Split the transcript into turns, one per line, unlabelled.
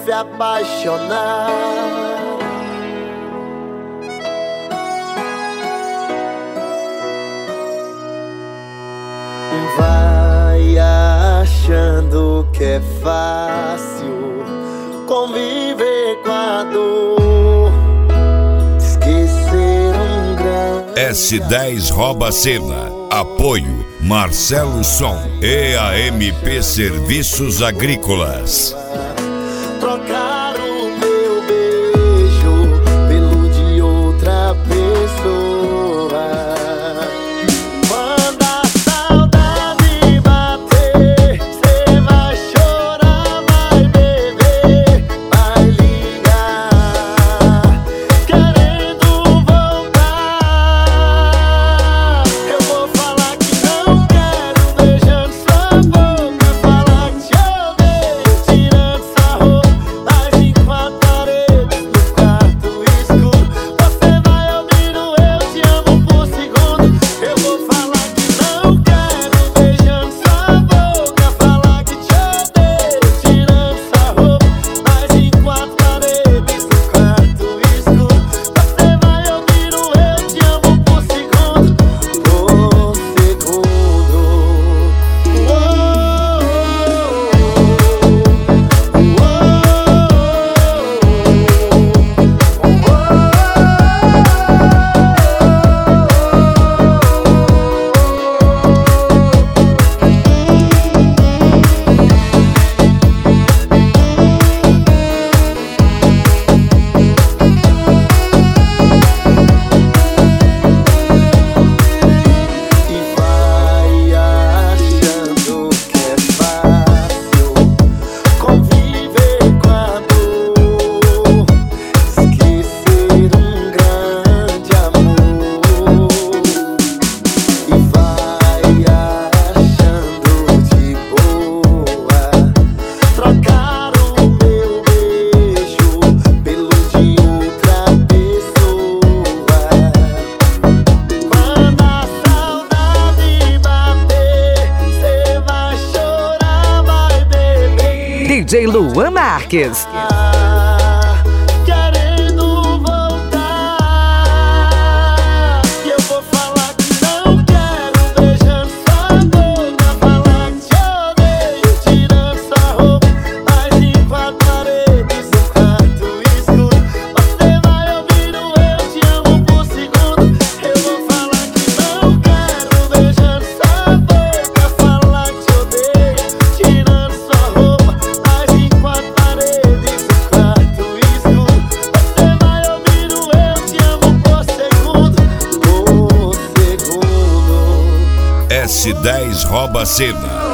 se apaixonar. Vai achando que é fácil conviver com a dor, esquecer um grande
S10 rouba cena. Apoio Marcelo Som e AMP Serviços Agrícolas.
trocar o meu beijo pelo de outra pessoa. Quando a saudade bater, cê vai chorar, vai beber, vai ligar, querendo voltar. Eu vou falar que não quero, beijando sua boca, falar que te odeio, tirando essa roupa, mas em quatro paredes, no quarto escuro, você vai ouvindo eu te amo por segundo. Eu vou falar que não quero, beijando sua boca, falar que te odeio, tirando essa roupa, mas em quatro paredes, no quarto escuro, você vai ouvindo eu te amo por segundo. Por segundo. E vai achando que é fácil conviver com a dor, esquecer um grande amor. E vai achando de boa trocar o meu beijo pelo de outra pessoa. Quando a saudade bater, cê vai chorar, vai beber,
DJ Luan Marques.
querendo voltar. E eu vou falar que não quero, beijando sua boca, falar que te odeio, tirando sua roupa, mas em quatro paredes, no quarto escuro, você vai ouvindo eu te amo por segundo. Eu vou falar que não quero, beijando sua boca, falar que te odeio, tirando sua roupa, mas em quatro paredes, no quarto escuro, você vai ouvindo eu te amo por segundo. Por segundo.
S10 rouba cena.